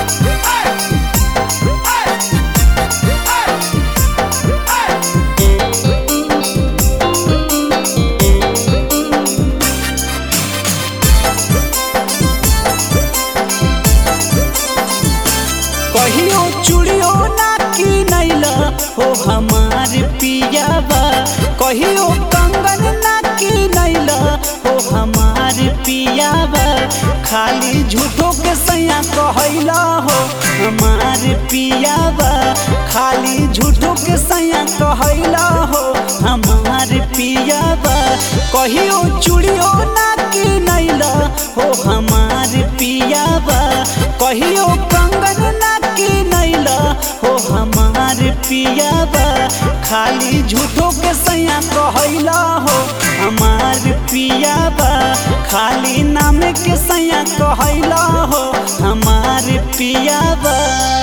कहियो चूड़ियो ना किनैला हो हमार पियावा, कहियो कंगन ना किनैला हो हमार पियावा। खाली झूठो के सैया कहैला हो हमार पियावा, खाली झूठो के सैया कहैला हो हमार पियावा। कहियो चूड़ियो ना किनैला हो हमार पियावा, कहियो कंगन ना किनैला हो हमार पियावा। खाली झूठो के सैया कहैला हो हमार पियावा, खाली नाम के सैया कहैला हो हमार पियावा।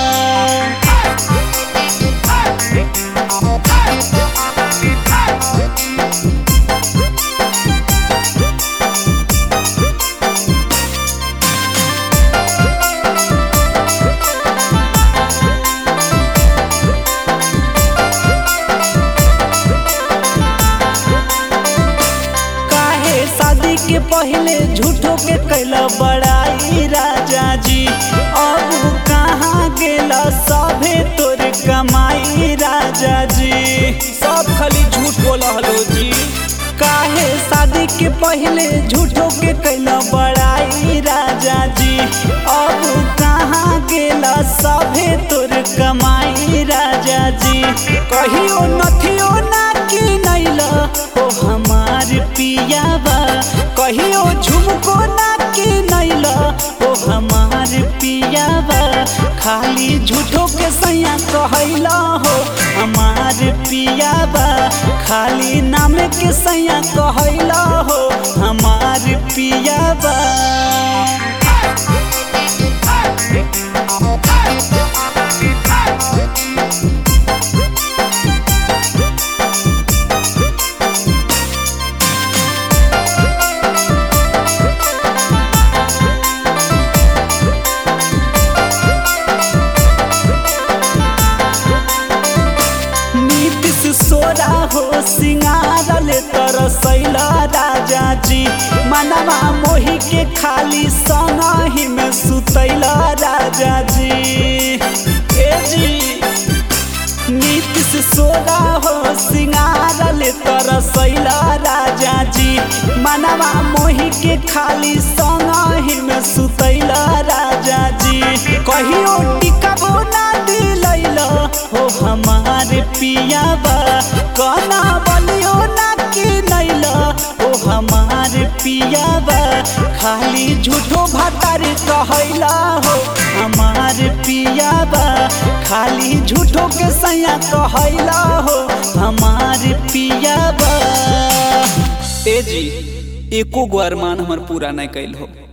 के पहले झूठो के कैला बड़ाई राजा जी, अब कहाँ गेला सभे तोर कमाई राजा जी। सब खाली झूठ बोला हलो जी। काहे शादी के पहले झूठो के कैला बड़ाई राजा जी, अब कहाँ गेला सभे तोर कमाई राजा जी। कहियो नथियो ना किनैला हो हमार पियावा, कहियो झुमको ना किनैला हो हमार पियावा। खाली झूठो के सैया कहैला हो हमार पियावा, खाली नाम के सैया कहैला हो हमार पियावा। सोरा हो सिंगारल तरसैला राजा जी, मनवा मोही के खाली सनही में सुतैला राजा जी। ए जी नीतीश सोरा हो सिंगारल तरसैला राजा जी, मनवा मोही के खाली सनही में सुतैला राजा जी। कहियो टिकबो ना दिलैला हो हमार पियावा, कना बलियो ना किनैला हो हमार पियावा। खाली झूठो भातार कहैला हो हमार पियावा, खाली झूठो के सैया कहैला हो हमार पियावा। ए जी एको गो अरमान हमर पूरा नहीं कैल हो।